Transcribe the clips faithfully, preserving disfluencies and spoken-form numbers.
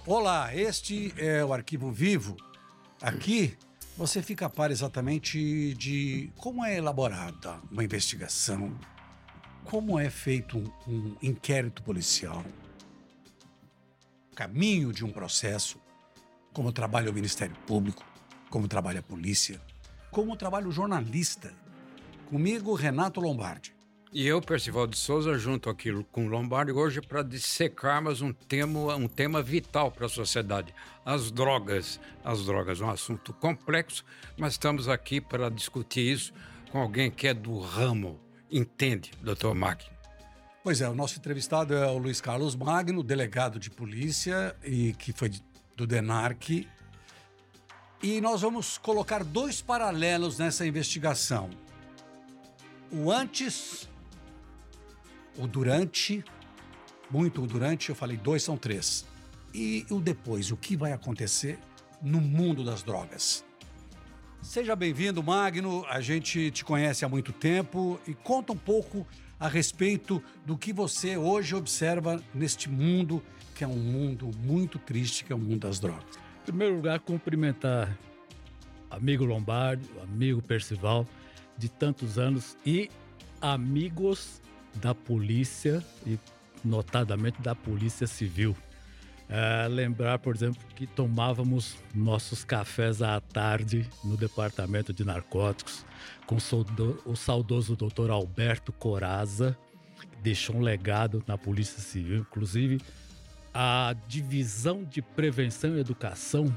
Olá, este é o Arquivo Vivo. Aqui você fica a par exatamente de como é elaborada uma investigação, como é feito um, um inquérito policial, caminho de um processo, como trabalha o Ministério Público, como trabalha a polícia, como trabalha o jornalista. Comigo, Renato Lombardi. E eu, Percival de Souza, junto aqui com o Lombardi, hoje para dissecarmos um tema, um tema vital para a sociedade, as drogas. As drogas é um assunto complexo, mas estamos aqui para discutir isso com alguém que é do ramo, entende, doutor Magno. Pois é, o nosso entrevistado é o Luiz Carlos Magno, delegado de polícia, e que foi do DENARC. E nós vamos colocar dois paralelos nessa investigação. O antes... O durante, muito o durante, eu falei dois, são três. E o depois, o que vai acontecer no mundo das drogas. Seja bem-vindo, Magno, a gente te conhece há muito tempo e conta um pouco a respeito do que você hoje observa neste mundo, que é um mundo muito triste, que é o mundo das drogas. Em primeiro lugar, cumprimentar amigo Lombardi, amigo Percival, de tantos anos e amigos da polícia e notadamente da polícia civil. É, lembrar, por exemplo, que tomávamos nossos cafés à tarde no departamento de narcóticos com o saudoso doutor Alberto Corazza, que deixou um legado na polícia civil. Inclusive, a divisão de prevenção e educação,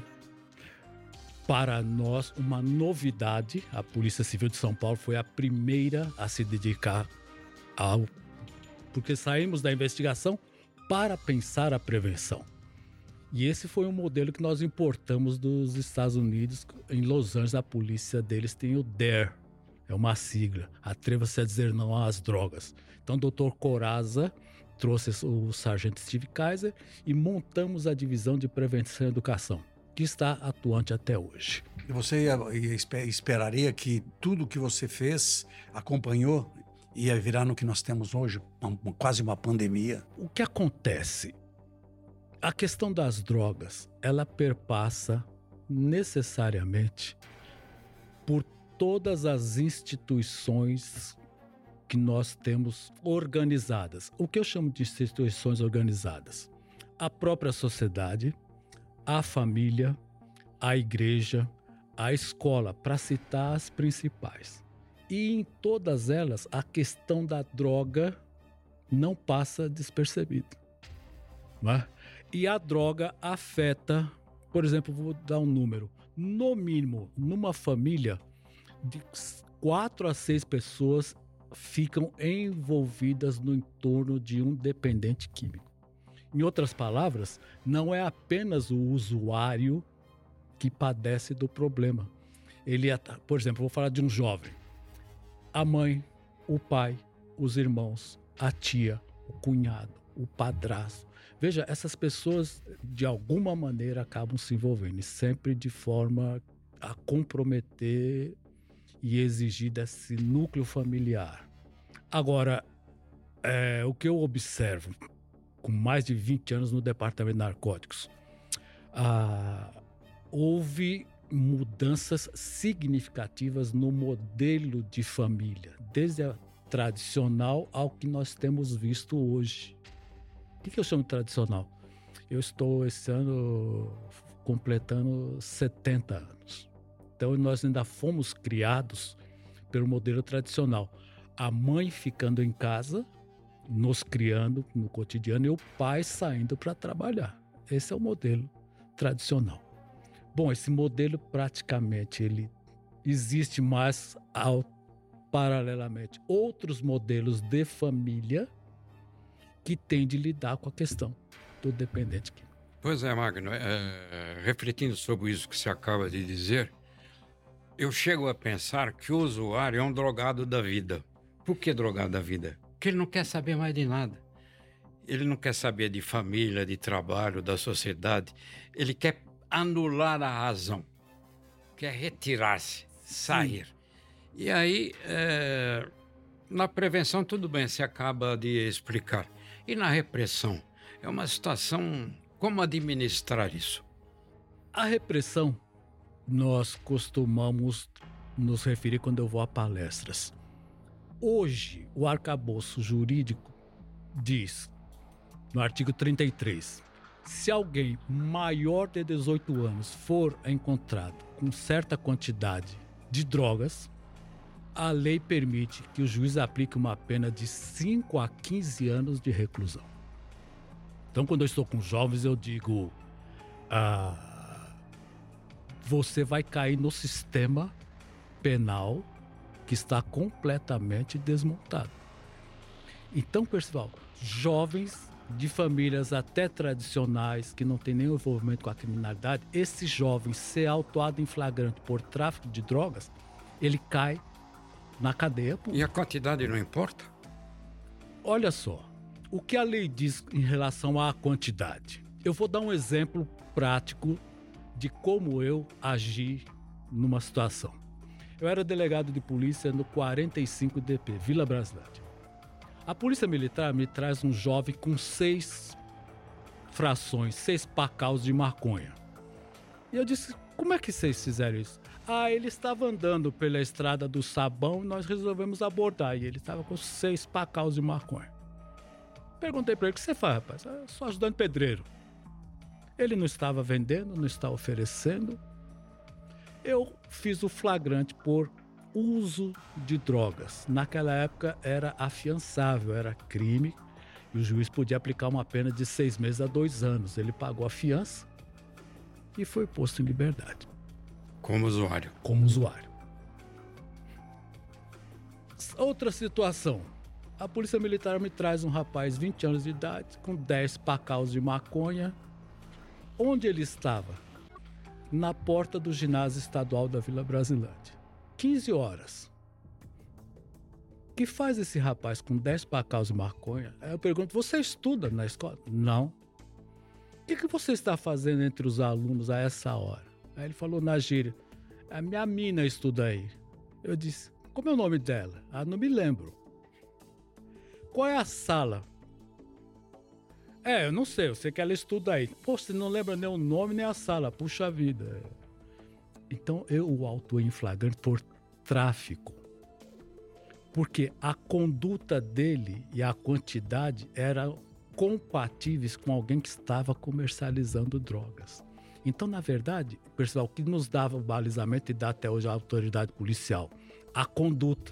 para nós, uma novidade. A Polícia Civil de São Paulo foi a primeira a se dedicar ao... porque saímos da investigação para pensar a prevenção. E esse foi um modelo que nós importamos dos Estados Unidos. Em Los Angeles, a polícia deles tem o D A R E, é uma sigla, Atreva-se a Dizer Não às Drogas. Então, o doutor Corazza trouxe o sargento Steve Kaiser e montamos a divisão de prevenção e educação, que está atuante até hoje. E você ia, ia, esperaria que tudo que você fez, acompanhou, ia virar no que nós temos hoje, uma, quase uma pandemia? O que acontece? A questão das drogas, ela perpassa necessariamente por todas as instituições que nós temos organizadas. O que eu chamo de instituições organizadas? A própria sociedade, a família, a igreja, a escola, para citar as principais. E em todas elas, a questão da droga não passa despercebida. Não é? E a droga afeta, por exemplo, vou dar um número, no mínimo, numa família, de quatro a seis pessoas ficam envolvidas no entorno de um dependente químico. Em outras palavras, não é apenas o usuário que padece do problema. Ele, por exemplo, vou falar de um jovem. A mãe, o pai, os irmãos, a tia, o cunhado, o padrasto. Veja, essas pessoas de alguma maneira acabam se envolvendo, e sempre de forma a comprometer e exigir desse núcleo familiar. Agora, é, o que eu observo com mais de vinte anos no departamento de narcóticos, ah, houve mudanças significativas no modelo de família, desde a tradicional ao que nós temos visto hoje. O que eu chamo de tradicional? Eu estou esse ano completando setenta anos. Então nós ainda fomos criados pelo modelo tradicional. A mãe ficando em casa, nos criando no cotidiano, e o pai saindo para trabalhar. Esse é o modelo tradicional. Bom, esse modelo praticamente ele existe, mas ao, paralelamente outros modelos de família que têm de lidar com a questão do dependente químico. Pois é, Magno, é, refletindo sobre isso que você acaba de dizer, eu chego a pensar que o usuário é um drogado da vida. Por que drogado da vida? Porque ele não quer saber mais de nada. Ele não quer saber de família, de trabalho, da sociedade. Ele quer anular a razão, quer retirar-se, sair. Sim. E aí, é, na prevenção, tudo bem, você acaba de explicar. E na repressão? É uma situação Como administrar isso? A repressão, nós costumamos nos referir quando eu vou a palestras. Hoje, o arcabouço jurídico diz, no artigo trinta e três, se alguém maior de dezoito anos for encontrado com certa quantidade de drogas, a lei permite que o juiz aplique uma pena de cinco a quinze anos de reclusão. Então, quando eu estou com jovens, eu digo, ah, você vai cair no sistema penal que está completamente desmontado. Então, pessoal, jovens de famílias até tradicionais, que não têm nenhum envolvimento com a criminalidade, esse jovem ser autuado em flagrante por tráfico de drogas, ele cai na cadeia pública. E a quantidade não importa? Olha só, o que a lei diz em relação à quantidade? Eu vou dar um exemplo prático de como eu agi numa situação. Eu era delegado de polícia no quarenta e cinco D P, Vila Brasilândia. A polícia militar me traz um jovem com seis frações, seis pacaus de maconha. E eu disse, como é que vocês fizeram isso? Ah, ele estava andando pela estrada do Sabão e nós resolvemos abordar. E ele estava com seis pacaus de maconha. Perguntei para ele, o que você faz, rapaz? Ah, sou ajudante pedreiro. Ele não estava vendendo, não estava oferecendo. Eu fiz o flagrante por uso de drogas. Naquela época era afiançável, era crime. E o juiz podia aplicar uma pena de seis meses a dois anos. Ele pagou a fiança e foi posto em liberdade. Como usuário. Como usuário. Outra situação. A polícia militar me traz um rapaz de vinte anos de idade, com dez pacaus de maconha. Onde ele estava? Na porta do ginásio estadual da Vila Brasilândia. quinze horas. O que faz esse rapaz com dez pacaus de maconha? Aí eu pergunto, você estuda na escola? Não. O que, que você está fazendo entre os alunos a essa hora? Aí ele falou na gíria, a minha mina estuda aí. Eu disse, como é o nome dela? Ah, não me lembro. Qual é a sala? É, eu não sei, eu sei que ela estuda aí. Pô, você não lembra nem o nome nem a sala, puxa vida. Então eu o autuei em flagrante por tráfico. Porque a conduta dele e a quantidade eram compatíveis com alguém que estava comercializando drogas. Então, na verdade, pessoal, o que nos dava o balizamento e dá até hoje a autoridade policial? A conduta.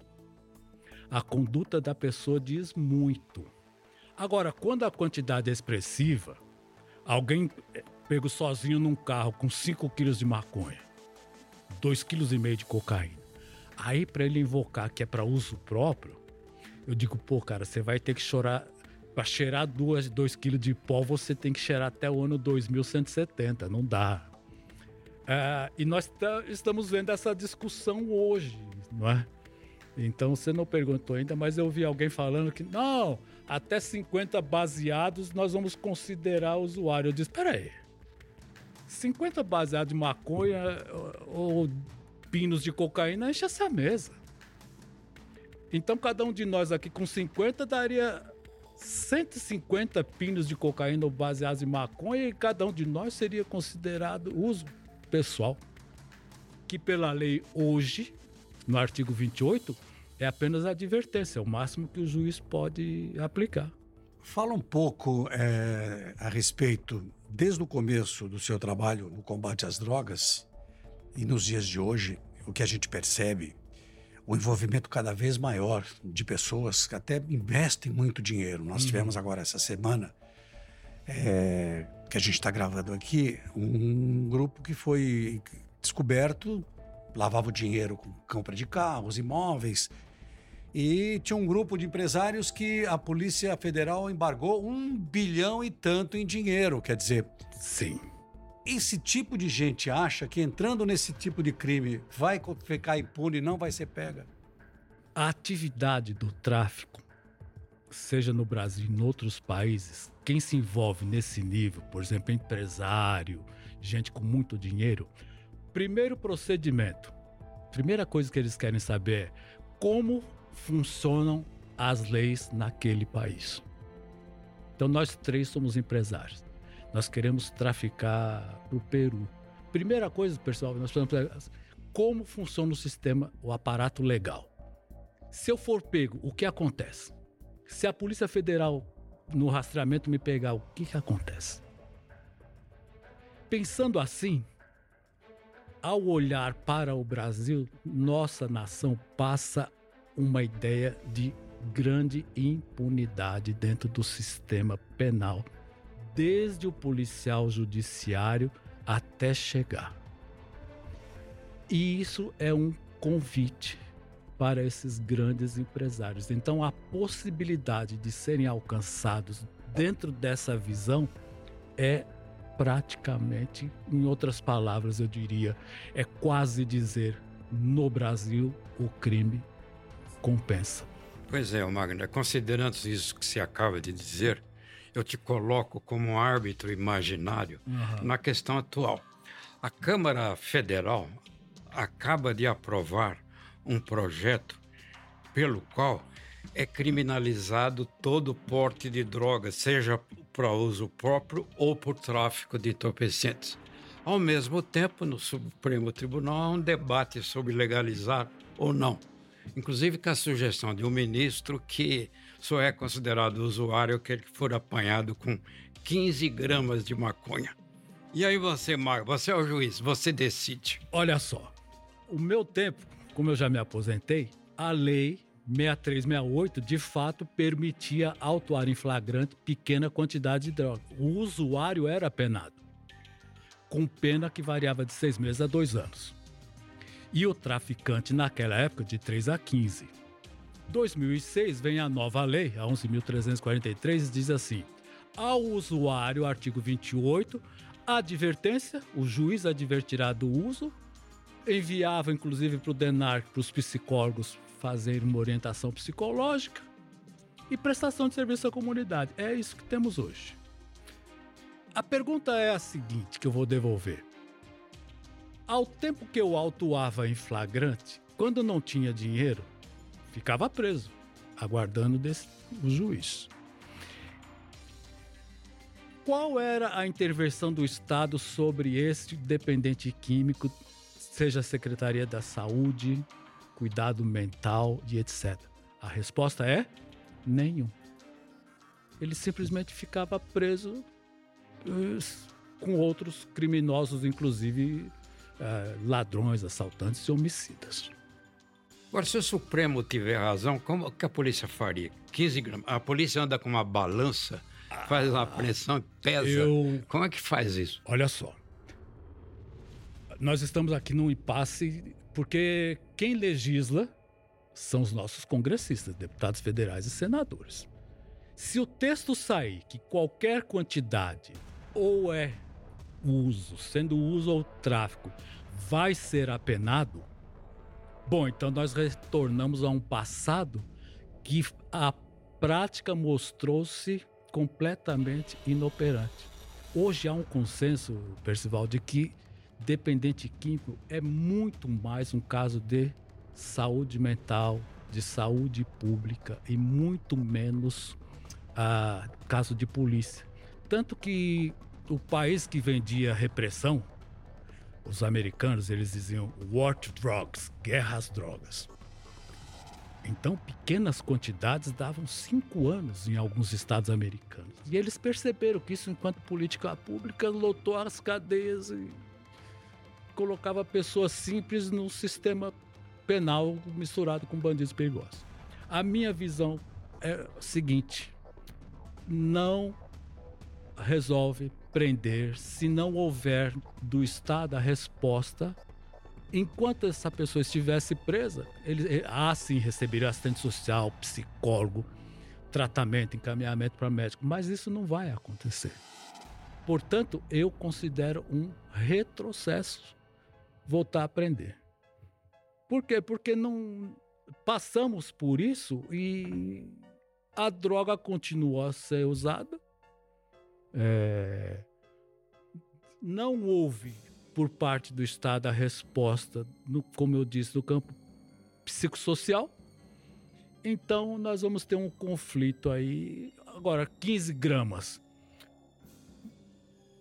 A conduta da pessoa diz muito. Agora, quando a quantidade é expressiva, alguém pega sozinho num carro com cinco quilos de maconha, dois vírgula cinco quilos de cocaína, aí para ele invocar que é para uso próprio, eu digo, pô, cara, você vai ter que chorar, para cheirar dois quilos de pó, você tem que cheirar até o ano dois mil cento e setenta, não dá. É, e nós t- estamos vendo essa discussão hoje, não é? Então, você não perguntou ainda, mas eu vi alguém falando que, não, até cinquenta baseados nós vamos considerar usuário. Eu disse, peraí, cinquenta baseados de maconha ou pinos de cocaína enche essa mesa. Então, cada um de nós aqui com cinquenta daria cento e cinquenta pinos de cocaína ou baseados em maconha e cada um de nós seria considerado uso pessoal. Que pela lei hoje, no artigo vinte e oito, é apenas advertência, é o máximo que o juiz pode aplicar. Fala um pouco é, a respeito, desde o começo do seu trabalho no combate às drogas e nos dias de hoje, o que a gente percebe, o envolvimento cada vez maior de pessoas que até investem muito dinheiro. Nós uhum. tivemos agora essa semana, é, que a gente está gravando aqui, um grupo que foi descoberto, lavava o dinheiro com compra de carros, imóveis, e tinha um grupo de empresários que a Polícia Federal embargou um bilhão e tanto em dinheiro. Quer dizer, sim, esse tipo de gente acha que entrando nesse tipo de crime vai ficar impune e não vai ser pega? A atividade do tráfico, seja no Brasil e em outros países, quem se envolve nesse nível, por exemplo, empresário, gente com muito dinheiro, primeiro procedimento, primeira coisa que eles querem saber é como funcionam as leis naquele país. Então nós três somos empresários. nós queremos traficar para o Peru. Primeira coisa, pessoal, nós precisamos como funciona o sistema, o aparato legal. Se eu for pego, o que acontece? Se a Polícia Federal no rastreamento me pegar, o que, que acontece? Pensando assim, ao olhar para o Brasil, nossa nação passa uma ideia de grande impunidade dentro do sistema penal, desde o policial judiciário até chegar. E isso é um convite para esses grandes empresários. Então, a possibilidade de serem alcançados dentro dessa visão é praticamente, em outras palavras, eu diria, é quase dizer, no Brasil, o crime compensa. Pois é, Magno, considerando isso que você acaba de dizer, eu te coloco como um árbitro imaginário uhum. na questão atual. A Câmara Federal acaba de aprovar um projeto pelo qual é criminalizado todo porte de drogas, seja para uso próprio ou por tráfico de entorpecentes. Ao mesmo tempo, no Supremo Tribunal há um debate sobre legalizar ou não. Inclusive com a sugestão de um ministro que só é considerado usuário aquele que for apanhado com quinze gramas de maconha. E aí você, Marco, você é o juiz, você decide. Olha só, o meu tempo, como eu já me aposentei, a lei seis mil trezentos e sessenta e oito de fato permitia autuar em flagrante pequena quantidade de droga. O usuário era penado, com pena que variava de seis meses a dois anos. E o traficante, naquela época, de três a quinze. Em dois mil e seis, vem a nova lei, a onze mil trezentos e quarenta e três, diz assim: ao usuário, artigo vinte e oito, advertência, o juiz advertirá do uso, enviava, inclusive, para o DENARC, para os psicólogos, fazer uma orientação psicológica e prestação de serviço à comunidade. É isso que temos hoje. A pergunta é a seguinte, que eu vou devolver. Ao tempo que eu autuava em flagrante, quando não tinha dinheiro, ficava preso, aguardando desse, o juiz. Qual era a intervenção do Estado sobre esse dependente químico, seja a Secretaria da Saúde, Cuidado Mental e etcétera? A resposta é nenhum. Ele simplesmente ficava preso com outros criminosos, inclusive uh, ladrões, assaltantes e homicidas. Agora, se o Supremo tiver razão, como que a polícia faria? quinze gramas. A polícia anda com uma balança, faz uma pressão e pesa. Eu... Como é que faz isso? Olha só. Nós estamos aqui num impasse porque quem legisla são os nossos congressistas, deputados federais e senadores. Se o texto sair que qualquer quantidade ou é uso, sendo uso ou tráfico, vai ser apenado, bom, então nós retornamos a um passado que a prática mostrou-se completamente inoperante. Hoje há um consenso, Percival, de que dependente químico é muito mais um caso de saúde mental, de saúde pública e muito menos ah, caso de polícia. Tanto que o país que vendia repressão, os americanos, eles diziam war to drugs, guerra às drogas. Então, pequenas quantidades davam cinco anos em alguns estados americanos. E eles perceberam que isso, enquanto política pública, lotou as cadeias e colocava pessoas simples num sistema penal misturado com bandidos perigosos. A minha visão é a seguinte: não resolve prender se não houver do Estado a resposta. Enquanto essa pessoa estivesse presa, ele ah, sim, receberia assistente social, psicólogo, tratamento, encaminhamento para médico, mas isso não vai acontecer. Portanto, eu considero um retrocesso voltar a prender. Por quê? Porque não passamos por isso e a droga continua a ser usada. É... Não houve, por parte do Estado, a resposta, no, como eu disse, no campo psicossocial. Então, nós vamos ter um conflito aí. Agora, quinze gramas.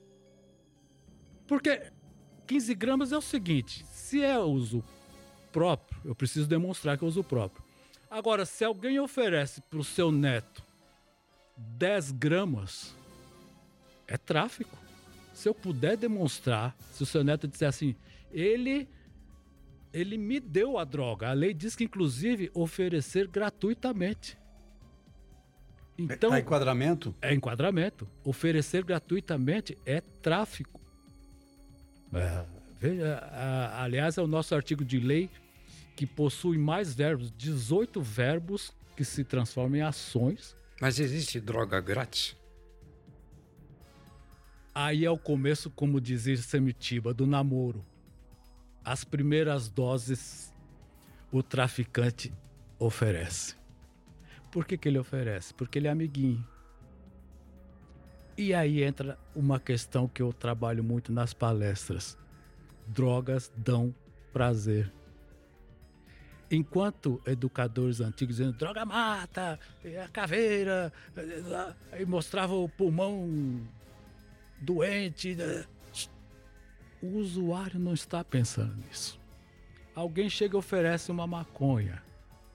Porque quinze gramas é o seguinte, se é uso próprio, eu preciso demonstrar que é uso próprio. Agora, se alguém oferece para o seu neto dez gramas, é tráfico. Se eu puder demonstrar, se o seu neto disser assim, ele, ele me deu a droga. A lei diz que, inclusive, oferecer gratuitamente. Então, é enquadramento? É enquadramento. Oferecer gratuitamente é tráfico. É, veja, a, aliás, é o nosso artigo de lei que possui mais verbos, dezoito verbos que se transformam em ações. Mas existe droga grátis? Aí é o começo, como dizia Semitiba, do namoro. As primeiras doses o traficante oferece. Por que que ele oferece? Porque ele é amiguinho. E aí entra uma questão que eu trabalho muito nas palestras. Drogas dão prazer. Enquanto educadores antigos dizendo droga mata, a caveira, aí mostrava o pulmão doente. O usuário não está pensando nisso. Alguém chega e oferece uma maconha.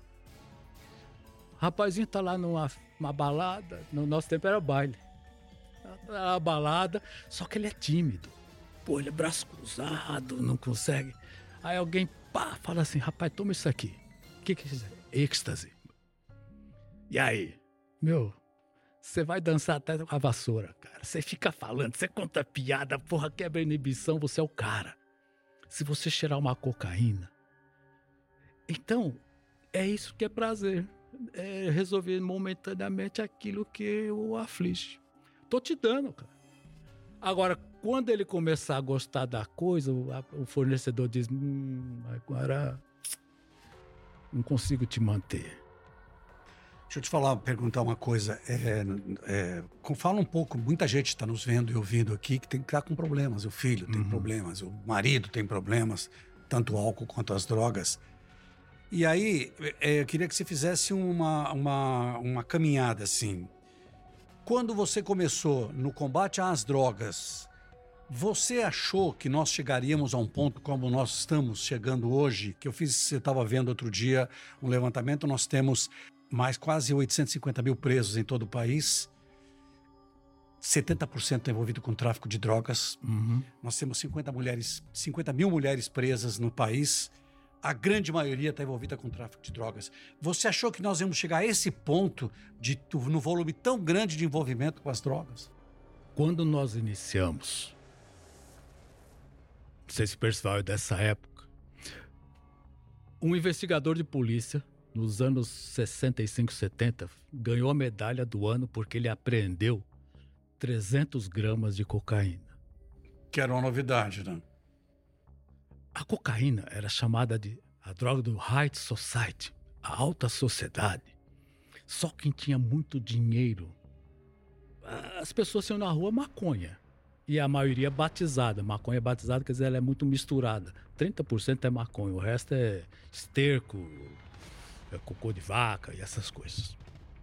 O rapazinho tá lá numa, numa balada, no nosso tempo era baile. Tá na balada, só que ele é tímido. Pô, ele é braço cruzado, não consegue. Aí alguém, pá, fala assim, rapaz, toma isso aqui. O que que é isso? Êxtase. E aí? Meu, você vai dançar até com a vassoura, cara. Você fica falando, você conta piada, porra, quebra a inibição, você é o cara. Se você cheirar uma cocaína. Então, é isso que é prazer. É resolver momentaneamente aquilo que o aflige. Tô te dando, cara. Agora, quando ele começar a gostar da coisa, o, a, o fornecedor diz, hum, agora não consigo te manter. Deixa eu te falar, perguntar uma coisa. É, é, fala um pouco, muita gente está nos vendo e ouvindo aqui que tem que estar com problemas. O filho tem uhum. problemas, o marido tem problemas, tanto o álcool quanto as drogas. E aí, é, eu queria que você fizesse uma, uma, uma caminhada assim. Quando você começou no combate às drogas, você achou que nós chegaríamos a um ponto como nós estamos chegando hoje? Que eu fiz, eu estava vendo outro dia um levantamento, nós temos mais quase oitocentos e cinquenta mil presos em todo o país. setenta por cento envolvido com tráfico de drogas. Uhum. Nós temos cinquenta, mulheres, cinquenta mil mulheres presas no país. A grande maioria está envolvida com tráfico de drogas. Você achou que nós íamos chegar a esse ponto, de, no volume tão grande de envolvimento com as drogas? Quando nós iniciamos, não sei se o pessoal é dessa época, um investigador de polícia, nos anos sessenta e cinco, setenta, ganhou a medalha do ano porque ele apreendeu trezentos gramas de cocaína. Que era uma novidade, né? A cocaína era chamada de a droga do high society, a alta sociedade. Só quem tinha muito dinheiro. As pessoas iam na rua maconha. E a maioria batizada. Maconha batizada, quer dizer, ela é muito misturada. trinta por cento é maconha, o resto é esterco, é cocô de vaca e essas coisas.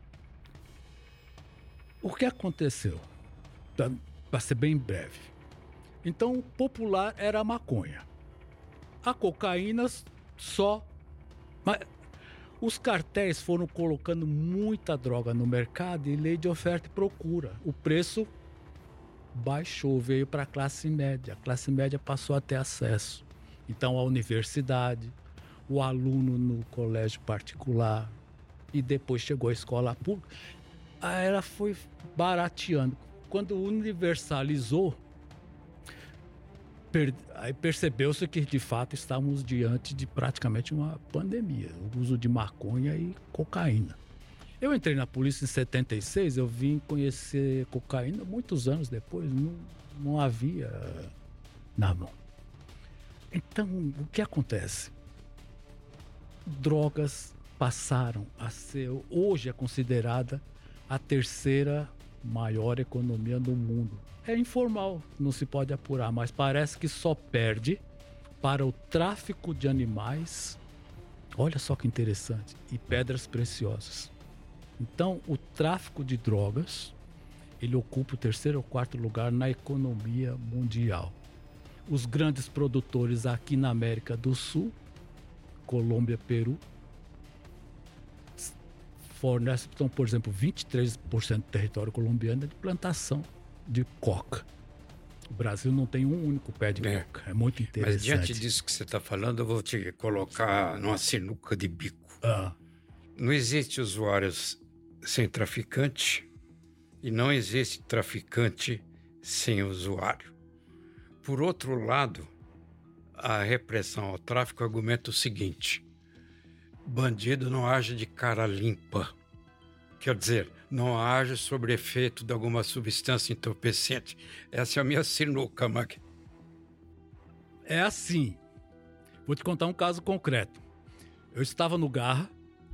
O que aconteceu? Para ser bem breve. Então, o popular era a maconha. A cocaína só... Mas os cartéis foram colocando muita droga no mercado e lei de oferta e procura. O preço baixou, veio para a classe média. A classe média passou a ter acesso. Então, a universidade, o aluno no colégio particular e depois chegou a escola pública. Aí ela foi barateando. Quando universalizou, aí percebeu-se que, de fato, estávamos diante de praticamente uma pandemia. O uso de maconha e cocaína. Eu entrei na polícia em setenta e seis, eu vim conhecer cocaína muitos anos depois. Não, não havia na mão. Então, o que acontece? Drogas passaram a ser... Hoje é considerada a terceira maior economia do mundo. É informal, não se pode apurar, mas parece que só perde para o tráfico de animais, olha só que interessante, e pedras preciosas. Então, o tráfico de drogas, ele ocupa o terceiro ou quarto lugar na economia mundial. Os grandes produtores aqui na América do Sul, Colômbia, Peru, fornecem, então, por exemplo, vinte e três por cento do território colombiano é de plantação de coca. O Brasil não tem um único pé de é. coca. É muito interessante. Mas diante disso que você está falando, eu vou te colocar numa sinuca de bico. Ah. Não existe usuários sem traficante e não existe traficante sem usuário. Por outro lado, a repressão ao tráfico argumenta o seguinte: bandido não age de cara limpa. Quer dizer, não age sob efeito de alguma substância entorpecente. Essa é a minha sinuca, Mag. É assim. Vou te contar um caso concreto. Eu estava no Garra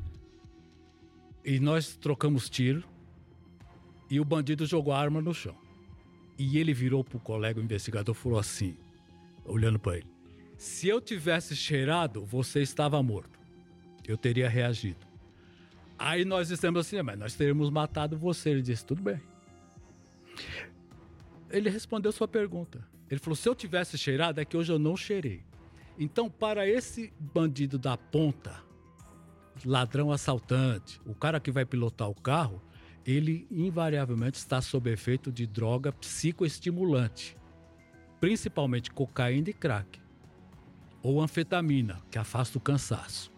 e nós trocamos tiro e o bandido jogou a arma no chão. E ele virou pro colega, o investigador, e falou assim, olhando para ele: se eu tivesse cheirado, você estava morto. Eu teria reagido. Aí nós dissemos assim, mas nós teríamos matado você. Ele disse, tudo bem. Ele respondeu sua pergunta. Ele falou, se eu tivesse cheirado, é que hoje eu não cheirei. Então, para esse bandido da ponta, ladrão assaltante, o cara que vai pilotar o carro, ele invariavelmente está sob efeito de droga psicoestimulante, principalmente cocaína e crack, ou anfetamina, que afasta o cansaço.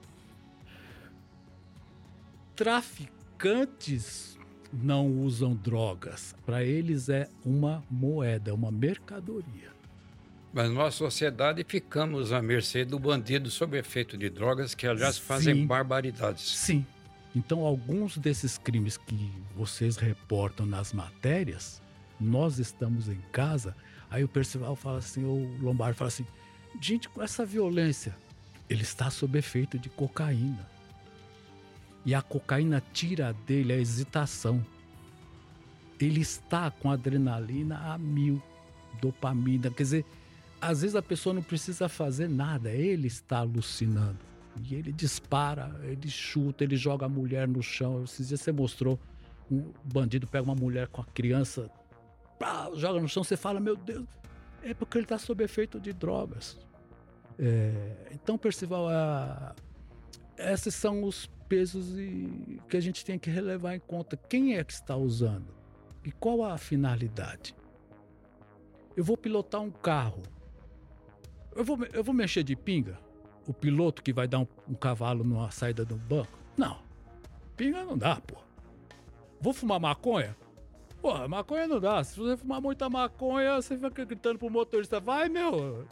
Traficantes não usam drogas. Para eles é uma moeda, uma mercadoria. Mas nós, sociedade, ficamos à mercê do bandido sob efeito de drogas, que, aliás, fazem Sim. barbaridades. Sim. Então, alguns desses crimes que vocês reportam nas matérias, nós estamos em casa, aí o Percival fala assim, o Lombardi fala assim, gente, com essa violência, ele está sob efeito de cocaína. E a cocaína tira dele a hesitação. Ele está com adrenalina a mil, dopamina. Quer dizer, às vezes a pessoa não precisa fazer nada, ele está alucinando. E ele dispara, ele chuta, ele joga a mulher no chão. Esses dias você mostrou, um bandido pega uma mulher com a criança, pá, joga no chão, você fala, meu Deus, é porque ele está sob efeito de drogas. É, então, Percival, a, esses são os pesos e, que a gente tem que relevar em conta. Quem é que está usando? E qual a finalidade? Eu vou pilotar um carro. Eu vou, eu vou mexer de pinga? O piloto que vai dar um, um cavalo numa saída do banco? Não. Pinga não dá, pô. Vou fumar maconha? Pô, maconha não dá. Se você fumar muita maconha, você fica gritando pro motorista, vai, meu.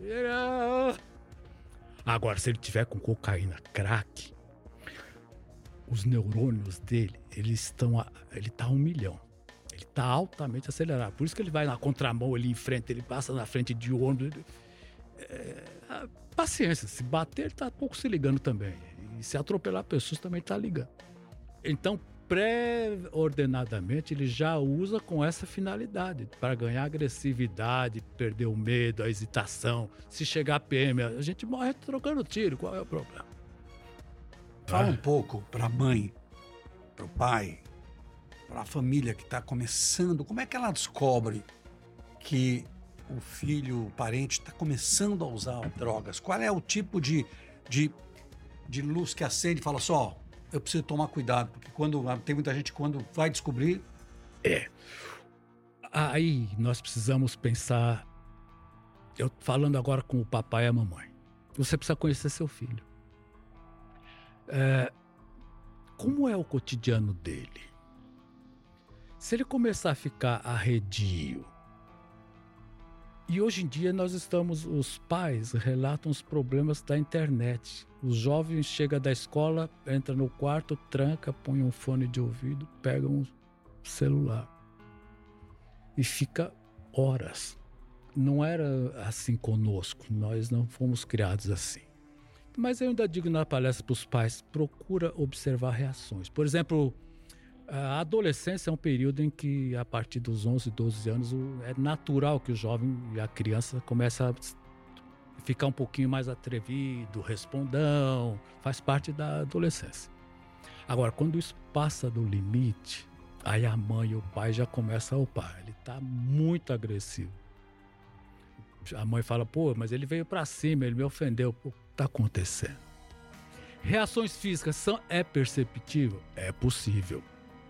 Agora, se ele tiver com cocaína, crack, os neurônios dele, eles estão a, ele tá a um milhão. Ele tá altamente acelerado. Por isso que ele vai na contramão, ele enfrenta, ele passa na frente de ônibus. Ele, é, paciência, se bater, ele tá pouco se ligando também. E se atropelar pessoas, também tá ligando. Então, pré-ordenadamente, ele já usa com essa finalidade, para ganhar agressividade, perder o medo, a hesitação. Se chegar a P M, a gente morre trocando tiro, qual é o problema? Fala um pouco para a mãe, para o pai, para a família que está começando. Como é que ela descobre que o filho, o parente, está começando a usar drogas? Qual é o tipo de, de, de luz que acende e fala só, assim, eu preciso tomar cuidado, porque quando tem muita gente quando vai descobrir... É. Aí nós precisamos pensar, eu falando agora com o papai e a mamãe, você precisa conhecer seu filho. É, como é o cotidiano dele? Se ele começar a ficar arredio, e hoje em dia nós estamos, os pais relatam os problemas da internet. Os jovens chegam da escola, entram no quarto, tranca, põe um fone de ouvido, pega um celular e fica horas. Não era assim conosco, nós não fomos criados assim. Mas eu ainda digo na palestra para os pais, procura observar reações. Por exemplo, a adolescência é um período em que, a partir dos onze, doze anos, é natural que o jovem e a criança comece a ficar um pouquinho mais atrevido, respondão, faz parte da adolescência. Agora, quando isso passa do limite, aí a mãe e o pai já começam a opar, ele está muito agressivo. A mãe fala, pô, mas ele veio pra cima, ele me ofendeu. Pô, o que tá acontecendo? Reações físicas são, é perceptível? É possível.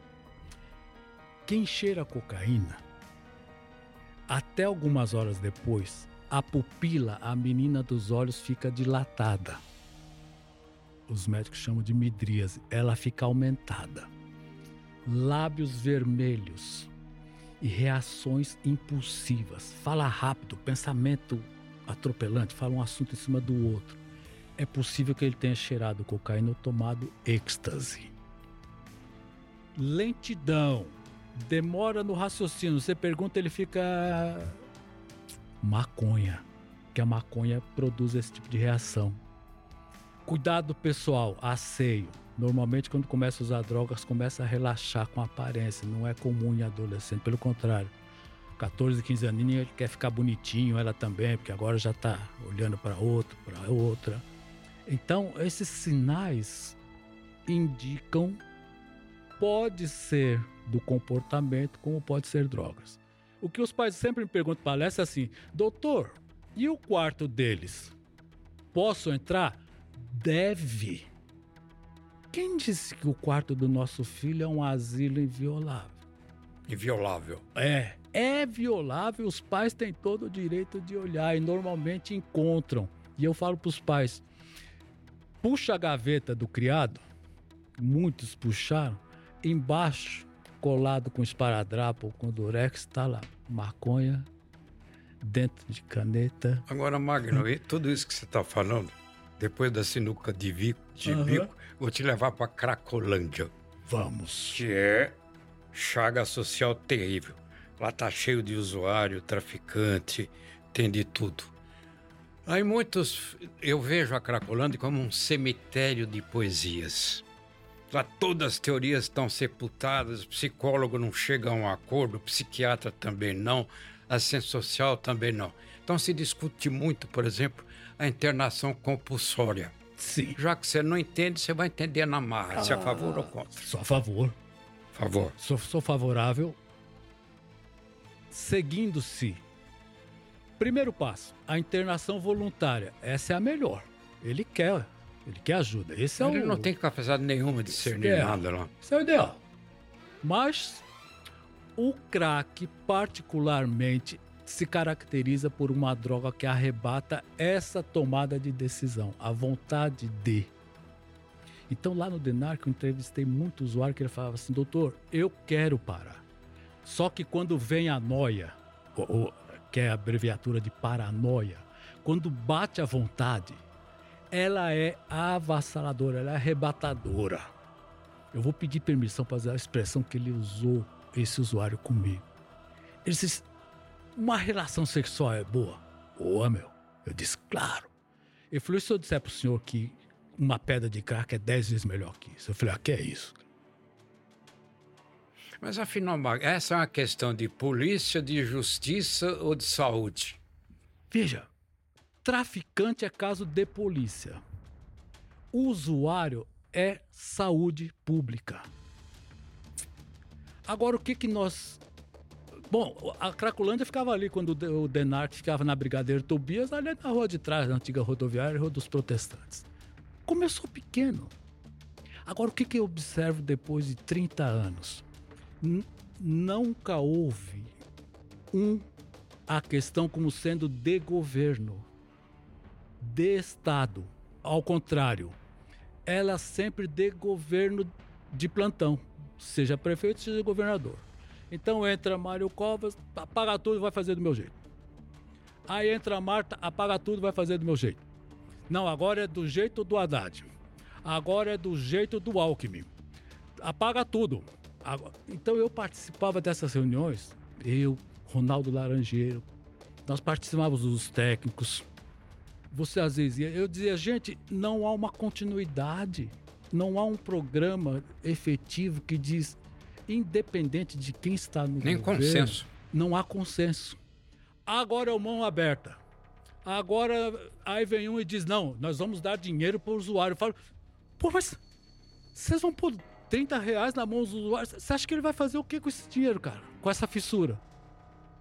Quem cheira cocaína, até algumas horas depois, a pupila, a menina dos olhos, fica dilatada. Os médicos chamam de midríase. Ela fica aumentada. Lábios vermelhos e reações impulsivas. Fala rápido, pensamento atropelante, fala um assunto em cima do outro. É possível que ele tenha cheirado cocaína ou tomado êxtase. Lentidão. Demora no raciocínio. Você pergunta, ele fica... Maconha. Que a maconha produz esse tipo de reação. Cuidado pessoal, asseio. Normalmente, quando começa a usar drogas, começa a relaxar com a aparência. Não é comum em adolescente, pelo contrário. catorze, quinze aninhos, ele quer ficar bonitinho, ela também, porque agora já está olhando para outro, para outra. Então, esses sinais indicam, pode ser do comportamento, como pode ser drogas. O que os pais sempre me perguntam, palestra, é assim, doutor, e o quarto deles? Posso entrar? Deve. Quem disse que o quarto do nosso filho é um asilo inviolável? Inviolável. É, é violável, os pais têm todo o direito de olhar e normalmente encontram. E eu falo para os pais, puxa a gaveta do criado, muitos puxaram, embaixo, colado com esparadrapo ou com durex, está lá, maconha, dentro de caneta. Agora, Magno, e tudo isso que você está falando, depois da sinuca de bico, de Uhum. bico, vou te levar para Cracolândia, Vamos. que é chaga social terrível. Lá tá cheio de usuário, traficante, tem de tudo. Aí muitos, eu vejo a Cracolândia como um cemitério de poesias. Lá todas as teorias estão sepultadas, psicólogo não chega a um acordo, psiquiatra também não, assistente social também não. Então se discute muito, por exemplo, a internação compulsória. Sim. Já que você não entende, você vai entender na marra, se é a favor ou contra. Sou a favor. Favor. Sou, sou favorável. Seguindo-se. Primeiro passo, a internação voluntária. Essa é a melhor. Ele quer, ele quer ajuda. Esse é Ele o... não tem capacidade nenhuma de discernir É. nada lá. Isso é o ideal. Mas o crack, particularmente, se caracteriza por uma droga que arrebata essa tomada de decisão, a vontade de. Então, lá no Denarc, eu entrevistei muito usuário que ele falava assim, doutor, eu quero parar. Só que quando vem a noia, ou, ou, que é a abreviatura de paranoia, quando bate a vontade, ela é avassaladora, ela é arrebatadora. Eu vou pedir permissão para usar a expressão que ele usou, esse usuário comigo. Ele disse, uma relação sexual é boa? Boa, meu. Eu disse, claro. Ele falou, e se eu disser para o senhor que uma pedra de crack é dez vezes melhor que isso? Eu falei, ah, que é isso? Mas afinal, Magno, essa é uma questão de polícia, de justiça ou de saúde? Veja, traficante é caso de polícia. O usuário é saúde pública. Agora, o que que nós... Bom, a Cracolândia ficava ali quando o Denarc ficava na Brigadeiro Tobias, ali na rua de trás, na antiga rodoviária, Rua dos Protestantes. Começou pequeno. Agora, o que que eu observo depois de trinta anos? N- nunca houve um, a questão como sendo de governo, de Estado. Ao contrário, ela sempre de governo de plantão, seja prefeito, seja governador. Então entra Mário Covas, apaga tudo, vai fazer do meu jeito. Aí entra a Marta, apaga tudo, vai fazer do meu jeito. Não, agora é do jeito do Haddad. Agora é do jeito do Alckmin. Apaga tudo. Agora... Então eu participava dessas reuniões, eu, Ronaldo Laranjeiro, nós participávamos dos técnicos. Você às vezes ia, eu dizia, gente, não há uma continuidade, não há um programa efetivo que diz, independente de quem está no Nem governo, consenso. não há consenso. Agora é mão aberta. Agora, aí vem um e diz, não, nós vamos dar dinheiro para o usuário. Eu falo, pô, mas vocês vão pôr trinta reais na mão do usuário? Você acha que ele vai fazer o que com esse dinheiro, cara? Com essa fissura?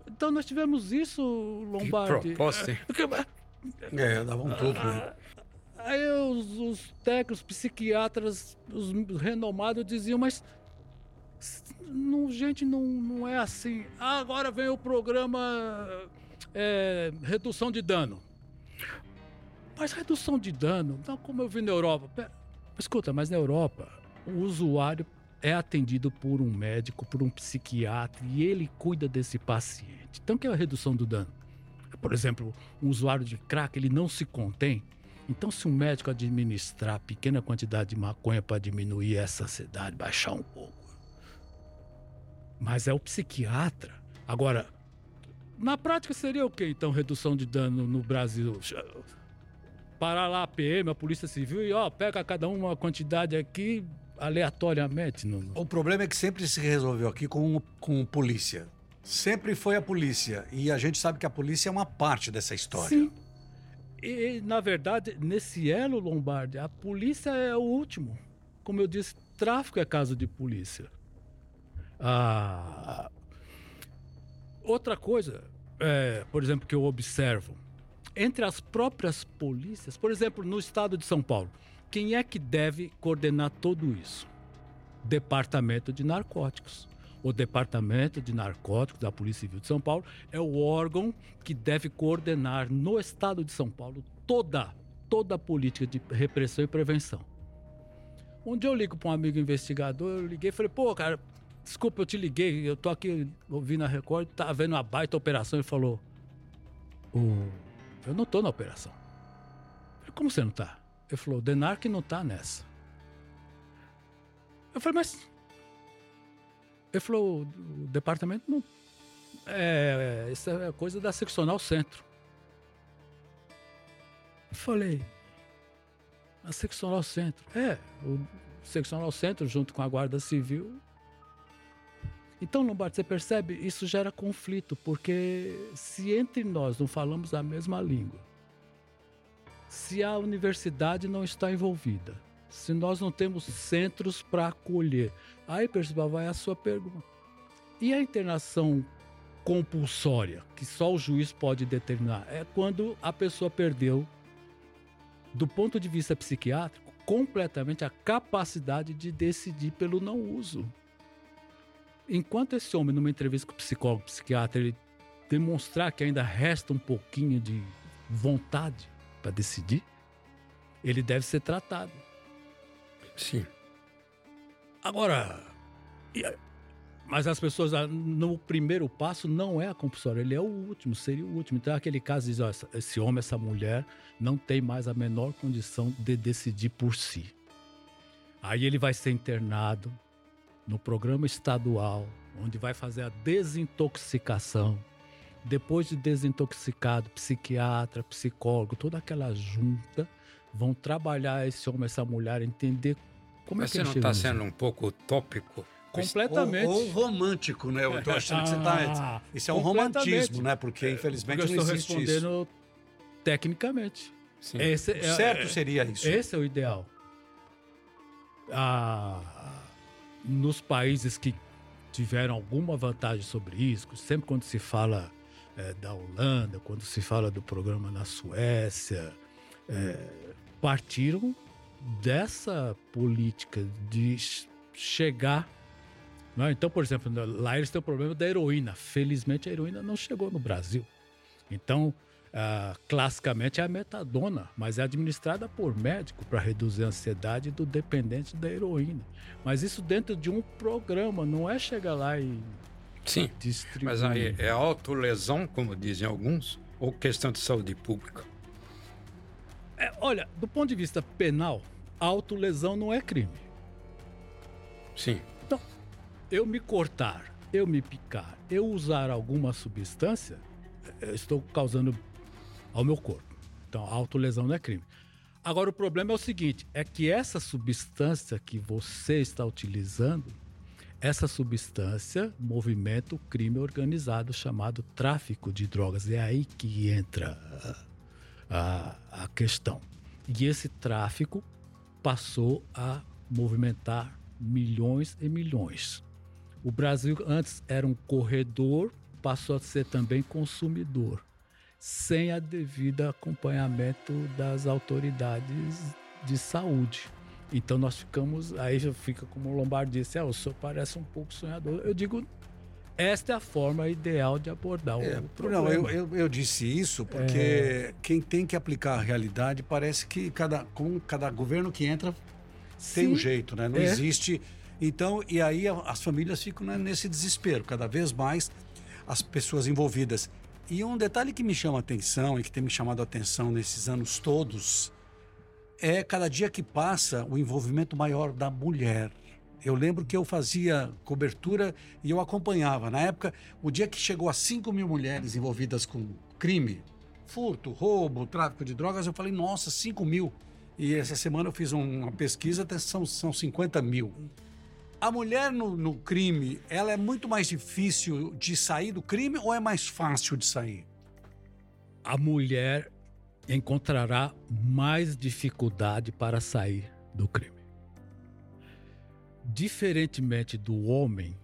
Então nós tivemos isso, Lombardi. Que proposta, hein? É, davam tudo, né? Aí os, os técnicos, psiquiatras, os renomados diziam, mas não, gente, não, não é assim. Ah, agora vem o programa é, redução de dano. Mas redução de dano, não como eu vi na Europa. Pera, escuta, mas na Europa, o usuário é atendido por um médico, por um psiquiatra, e ele cuida desse paciente. Então, o que é a redução do dano? Por exemplo, um usuário de crack, ele não se contém. Então, se um médico administrar pequena quantidade de maconha para diminuir essa ansiedade, baixar um pouco. Mas é o psiquiatra. Agora, na prática seria o quê, então, redução de dano no Brasil? Parar lá a P M, a Polícia Civil, e ó, pega cada um uma quantidade aqui aleatoriamente. No... O problema é que sempre se resolveu aqui com, com polícia. Sempre foi a polícia. E a gente sabe que a polícia é uma parte dessa história. Sim. E, na verdade, nesse elo, Lombardi, a polícia é o último. Como eu disse, tráfico é caso de polícia. Ah, outra coisa, é, por exemplo, que eu observo, entre as próprias polícias, por exemplo, no estado de São Paulo, quem é que deve coordenar tudo isso? Departamento de Narcóticos. O Departamento de Narcóticos da Polícia Civil de São Paulo é o órgão que deve coordenar no estado de São Paulo toda, toda a política de repressão e prevenção. Um dia eu ligo para um amigo investigador, eu liguei e falei, pô, cara, desculpa, eu te liguei, eu tô aqui ouvindo a Record, tá vendo uma baita operação. Ele falou, oh, eu não tô na operação. Eu falei, como você não tá? Ele falou, o Denarc não tá nessa. Eu falei, mas... Ele falou, o departamento não... É, isso é coisa da Seccional Centro. Eu falei, a Seccional Centro? É, o Seccional Centro junto com a Guarda Civil. Então, Lombardi, você percebe? Isso gera conflito, porque se entre nós não falamos a mesma língua, se a universidade não está envolvida, se nós não temos centros para acolher, aí, Percival, vai a sua pergunta. E a internação compulsória, que só o juiz pode determinar, é quando a pessoa perdeu, do ponto de vista psiquiátrico, completamente a capacidade de decidir pelo não uso. Enquanto esse homem, numa entrevista com o psicólogo, psiquiatra, ele demonstrar que ainda resta um pouquinho de vontade para decidir, ele deve ser tratado. Sim. Agora, mas as pessoas, no primeiro passo, não é a compulsória, ele é o último, seria o último. Então, aquele caso diz, ó, esse homem, essa mulher, não tem mais a menor condição de decidir por si. Aí ele vai ser internado no programa estadual, onde vai fazer a desintoxicação. Depois de desintoxicado, psiquiatra, psicólogo, toda aquela junta, vão trabalhar esse homem, essa mulher, entender como Mas é que você não está sendo um pouco utópico? Completamente. Ou, ou romântico, né? Eu tô achando que você está... Isso é um romantismo, né? Porque, infelizmente, Porque eu não estou existe respondendo isso. tecnicamente. Sim. Esse é, Certo é, seria isso. Esse é o ideal. Ah, nos países que tiveram alguma vantagem sobre isso, sempre quando se fala é, da Holanda, quando se fala do programa na Suécia, é, partiram dessa política de chegar... Não, então, por exemplo, lá eles têm o problema da heroína. Felizmente, a heroína não chegou no Brasil. Então, ah, classicamente é a metadona, mas é administrada por médico para reduzir a ansiedade do dependente da heroína. Mas isso dentro de um programa, não é chegar lá e Sim, distribuir. Mas aí é autolesão, como dizem alguns, ou questão de saúde pública? É, olha, do ponto de vista penal, autolesão não é crime. Sim. Então, eu me cortar, eu me picar, eu usar alguma substância, eu estou causando ao meu corpo. Então, a autolesão não é crime. Agora, o problema é o seguinte, é que essa substância que você está utilizando, essa substância movimenta o crime organizado chamado tráfico de drogas. É aí que entra a, a, a questão. E esse tráfico passou a movimentar milhões e milhões. O Brasil antes era um corredor passou a ser também consumidor, sem a devida acompanhamento das autoridades de saúde. Então nós ficamos, aí já fica como o Lombardi disse, ah, o senhor parece um pouco sonhador. Eu digo, esta é a forma ideal de abordar É, o problema. não, eu, eu, eu disse isso porque é... quem tem que aplicar a realidade parece que cada, com cada governo que entra tem Sim, um jeito, né? Não é. existe. Então, e aí as famílias ficam, né, nesse desespero, cada vez mais as pessoas envolvidas. E um detalhe que me chama a atenção e que tem me chamado a atenção nesses anos todos é cada dia que passa o envolvimento maior da mulher. Eu lembro que eu fazia cobertura e eu acompanhava. Na época, o dia que chegou a cinco mil mulheres envolvidas com crime, furto, roubo, tráfico de drogas, eu falei, nossa, cinco mil. E essa semana eu fiz uma pesquisa, até são, são cinquenta mil. A mulher no, no crime, ela é muito mais difícil de sair do crime ou é mais fácil de sair? A mulher encontrará mais dificuldade para sair do crime. Diferentemente do homem,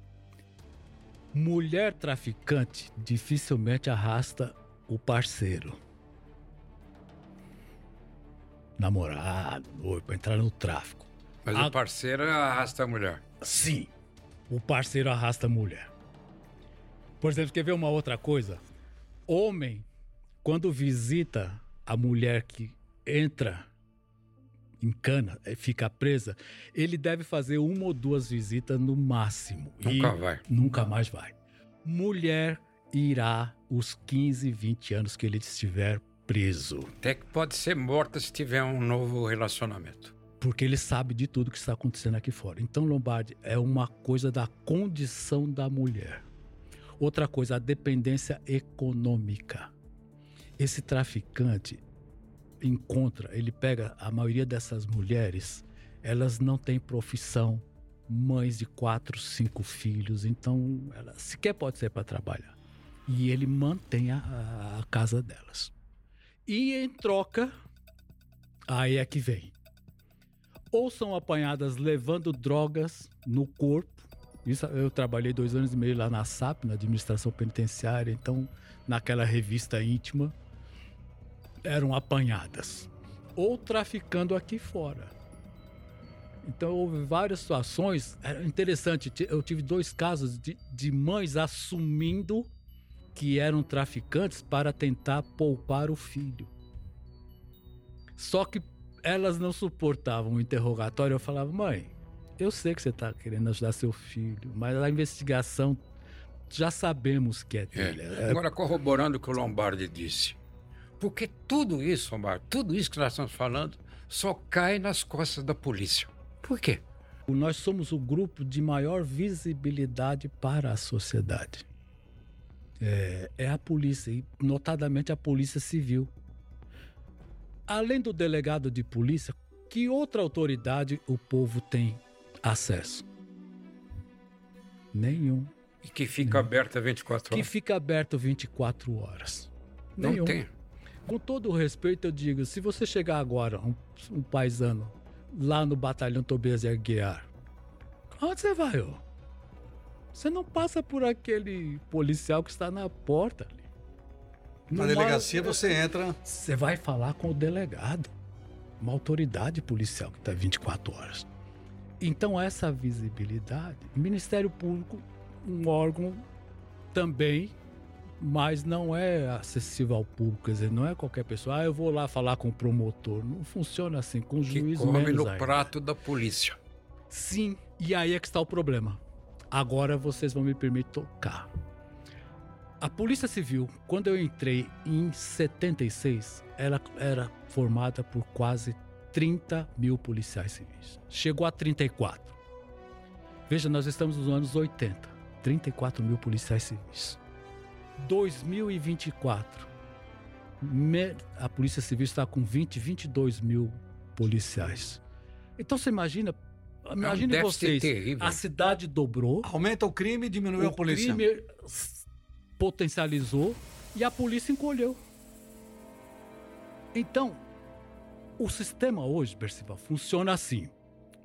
mulher traficante dificilmente arrasta o parceiro, namorado, noivo, para entrar no tráfico. Mas a... o parceiro arrasta a mulher. Sim, o parceiro arrasta a mulher. Por exemplo, quer ver uma outra coisa? Homem, quando visita a mulher que entra em cana, fica presa, ele deve fazer uma ou duas visitas no máximo. Nunca vai. Nunca mais vai. Mulher irá os quinze, vinte anos que ele estiver preso. Até que pode ser morta se tiver um novo relacionamento. Porque ele sabe de tudo que está acontecendo aqui fora. Então, Lombardi, é uma coisa da condição da mulher. Outra coisa, a dependência econômica. Esse traficante encontra, ele pega a maioria dessas mulheres, elas não têm profissão, mães de quatro, cinco filhos, então ela sequer pode ser para trabalhar. E ele mantém a, a casa delas. E em troca, aí é que vem. Ou são apanhadas levando drogas no corpo. Isso, eu trabalhei dois anos e meio lá na S A P, na administração penitenciária, então naquela revista íntima, eram apanhadas. Ou traficando aqui fora. Então houve várias situações. Era interessante, eu tive dois casos de, de mães assumindo que eram traficantes para tentar poupar o filho. Só que elas não suportavam o interrogatório. Eu falava, mãe, eu sei que você está querendo ajudar seu filho, mas a investigação já sabemos que é dele. É. Agora, corroborando o que o Lombardi disse, porque tudo isso, Lombardi, tudo isso que nós estamos falando, só cai nas costas da polícia. Por quê? Nós somos o grupo de maior visibilidade para a sociedade. É, é a polícia, e notadamente a Polícia Civil. Além do delegado de polícia, que outra autoridade o povo tem acesso? Nenhum. E que fica aberta vinte e quatro horas? Que fica aberto vinte e quatro horas. Não Nenhum. tem. Com todo o respeito, eu digo, se você chegar agora, um, um paisano, lá no batalhão Tobias de Aguiar, onde você vai, ó? Você não passa por aquele policial que está na porta ali. Na Numa... delegacia você entra... Você vai falar com o delegado, uma autoridade policial que está vinte e quatro horas. Então essa visibilidade, Ministério Público, um órgão também, mas não é acessível ao público, quer dizer, não é qualquer pessoa, ah, eu vou lá falar com o promotor, não funciona assim, com o juiz que come menos no ainda. prato da polícia. Sim, e aí é que está o problema. Agora vocês vão me permitir tocar. A Polícia Civil, quando eu entrei em setenta e seis, ela era formada por quase trinta mil policiais civis. Chegou a trinta e quatro. Veja, nós estamos nos anos oitenta. trinta e quatro mil policiais civis. dois mil e vinte e quatro, a Polícia Civil está com vinte, vinte e dois mil policiais. Então você imagina, imagine é um vocês, terrível. a cidade dobrou. Aumenta o crime e diminui o a polícia. O crime potencializou e a polícia encolheu. Então, o sistema hoje, Percival, funciona assim.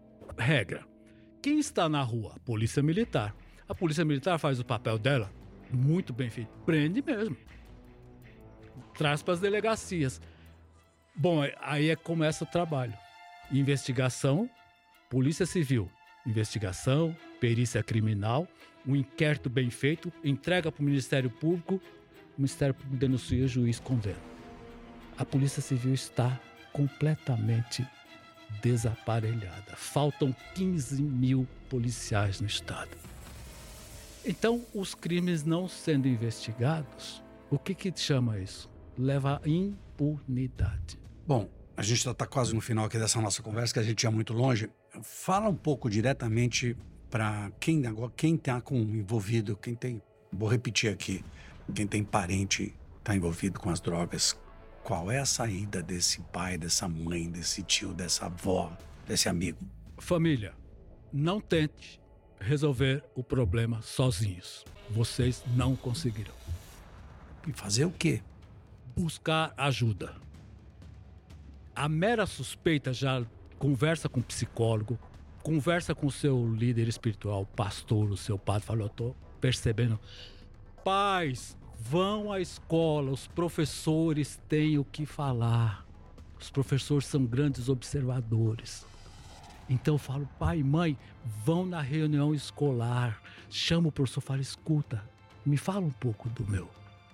Regra. Quem está na rua? A Polícia Militar. A Polícia Militar faz o papel dela Muito bem feito. Prende mesmo. Traz para as delegacias. Bom, aí é, começa o trabalho. Investigação, Polícia Civil. Investigação, perícia criminal, um inquérito bem feito, entrega para o Ministério Público, o Ministério Público denuncia, o juiz condena. A Polícia Civil está completamente desaparelhada. Faltam quinze mil policiais no estado. Então, os crimes não sendo investigados, o que que chama isso? Leva à impunidade. Bom, a gente está quase no final aqui dessa nossa conversa, que a gente ia muito longe. Fala um pouco diretamente para quem agora, quem está com envolvido, quem tem, vou repetir aqui, quem tem parente está envolvido com as drogas. Qual é a saída desse pai, dessa mãe, desse tio, dessa avó, desse amigo? Família, não tente resolver o problema sozinhos. Vocês não conseguirão. E fazer o quê? Buscar ajuda. A mera suspeita já conversa com o psicólogo, conversa com o seu líder espiritual, pastor, o seu padre, fala, eu tô percebendo. Pais, vão à escola, os professores têm o que falar. Os professores são grandes observadores. Então eu falo, pai e mãe, vão na reunião escolar, chama o professor, fala, escuta, me fala um pouco do meu.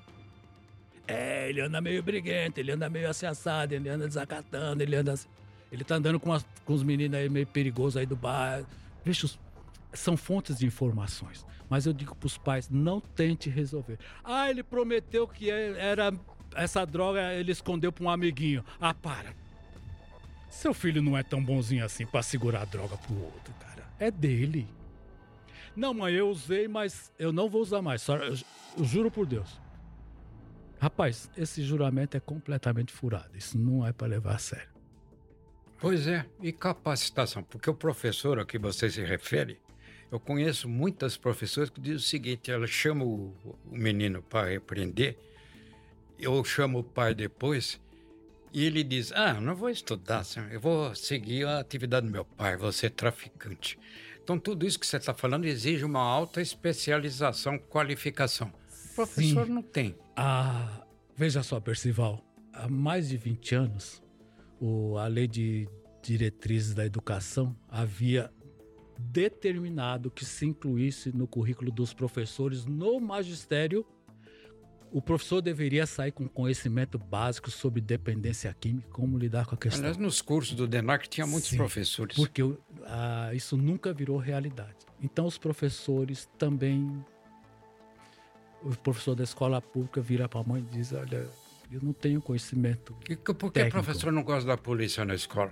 É, ele anda meio briguento, ele anda meio assado, ele anda desacatando, ele anda... Ele tá andando com, as, com os meninos aí meio perigosos aí do bairro. Veja, os, são fontes de informações. Mas eu digo pros pais, não tente resolver. Ah, ele prometeu que era essa droga, ele escondeu pra um amiguinho. Ah, para. Seu filho não é tão bonzinho assim pra segurar a droga pro outro, cara. É dele. Não, mãe, eu usei, mas eu não vou usar mais. Só, eu, eu juro por Deus. Rapaz, esse juramento é completamente furado. Isso não é pra levar a sério. Pois é, e capacitação, porque o professor a que você se refere, eu conheço muitas professoras que dizem o seguinte, ela chama o, o menino para repreender, eu chamo o pai depois, e ele diz, ah, não vou estudar, eu vou seguir a atividade do meu pai, vou ser traficante. Então tudo isso que você está falando exige uma alta especialização, qualificação. O professor Sim. não tem. Ah, veja só, Percival, há mais de vinte anos, O, a lei de diretrizes da educação havia determinado que se incluísse no currículo dos professores no magistério, o professor deveria sair com conhecimento básico sobre dependência química, como lidar com a questão. Aliás, nos cursos do DENARC tinha muitos Sim, professores. Porque ah, isso nunca virou realidade. Então os professores também... O professor da escola pública vira para a mãe e diz, olha... Eu não tenho conhecimento E por que o professor não gosta da polícia na escola?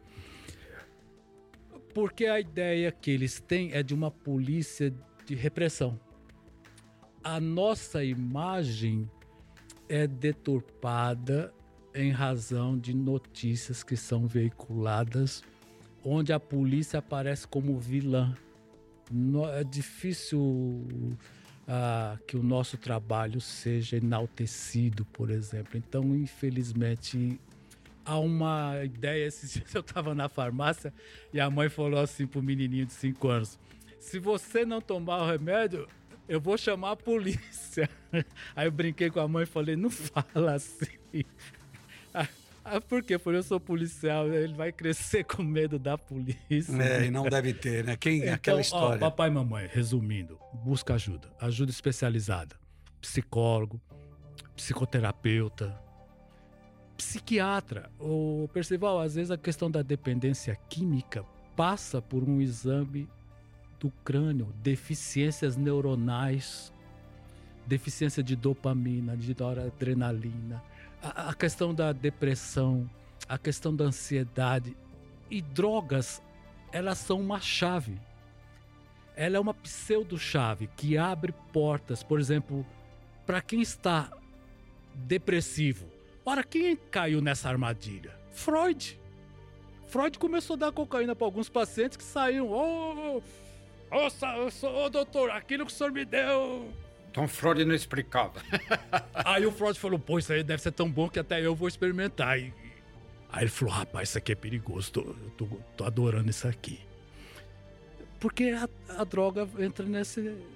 Porque a ideia que eles têm é de uma polícia de repressão. A nossa imagem é deturpada em razão de notícias que são veiculadas, onde a polícia aparece como vilã. É difícil... Ah, que o nosso trabalho seja enaltecido, por exemplo. Então, infelizmente, há uma ideia. Esses dias eu estava na farmácia e a mãe falou assim pro menininho de cinco anos, se você não tomar o remédio, eu vou chamar a polícia. Aí eu brinquei com a mãe e falei, não fala assim. Ah, por quê? Porque eu sou policial, ele vai crescer com medo da polícia. É, e não deve ter, né? Quem, então, aquela história. Ó, papai e mamãe, resumindo, busca ajuda. Ajuda especializada. Psicólogo, psicoterapeuta, psiquiatra. O Percival, às vezes a questão da dependência química passa por um exame do crânio, deficiências neuronais, deficiência de dopamina, de noradrenalina. A questão da depressão, a questão da ansiedade e drogas, elas são uma chave. Ela é uma pseudo-chave que abre portas, por exemplo, para quem está depressivo. Ora, quem caiu nessa armadilha? Freud. Freud começou a dar cocaína para alguns pacientes que saíam. Ô, oh, oh, oh, doutor, aquilo que o senhor me deu... Então Freud não explicava. Aí o Freud falou, pô, isso aí deve ser tão bom que até eu vou experimentar. E... Aí ele falou, rapaz, isso aqui é perigoso, tô, tô, tô adorando isso aqui. Porque a, a droga entra nesse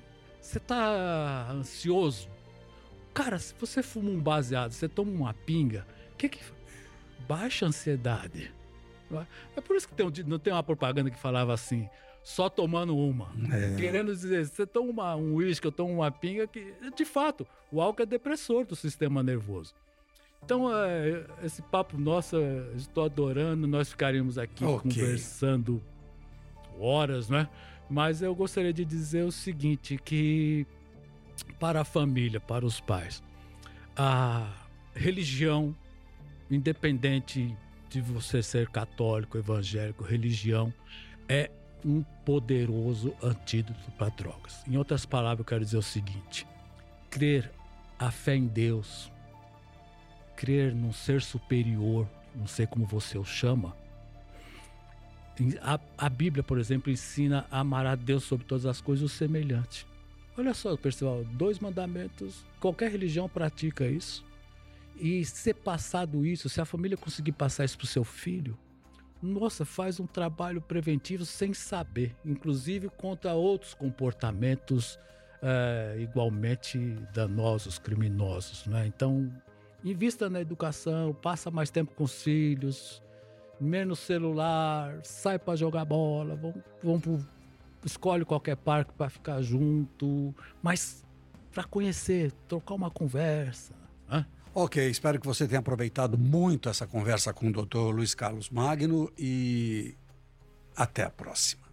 Você tá ansioso? Cara, se você fuma um baseado, você toma uma pinga, que que baixa a ansiedade. É por isso que tem, não tem uma propaganda que falava assim, só tomando uma. É. Querendo dizer, você toma uma, um uísque, eu tomo uma pinga, que de fato, o álcool é depressor do sistema nervoso. Então, é, esse papo nosso, estou adorando, nós ficaríamos aqui okay. conversando horas, né? Mas eu gostaria de dizer o seguinte, que para a família, para os pais, a religião, independente de você ser católico, evangélico, religião, é um poderoso antídoto para drogas. Em outras palavras, eu quero dizer o seguinte, crer, a fé em Deus, crer num ser superior, não sei como você o chama. A, a Bíblia, por exemplo, ensina a amar a Deus sobre todas as coisas, o semelhante. Olha só, pessoal, dois mandamentos, qualquer religião pratica isso. E ser passado isso, se a família conseguir passar isso para o seu filho, nossa, faz um trabalho preventivo sem saber, inclusive contra outros comportamentos é, igualmente danosos, criminosos, né? Então, invista na educação, passa mais tempo com os filhos, menos celular, sai para jogar bola, vão, vão pro, escolhe qualquer parque para ficar junto, mas para conhecer, trocar uma conversa. Né? Ok, espero que você tenha aproveitado muito essa conversa com o doutor Luiz Carlos Magno e até a próxima.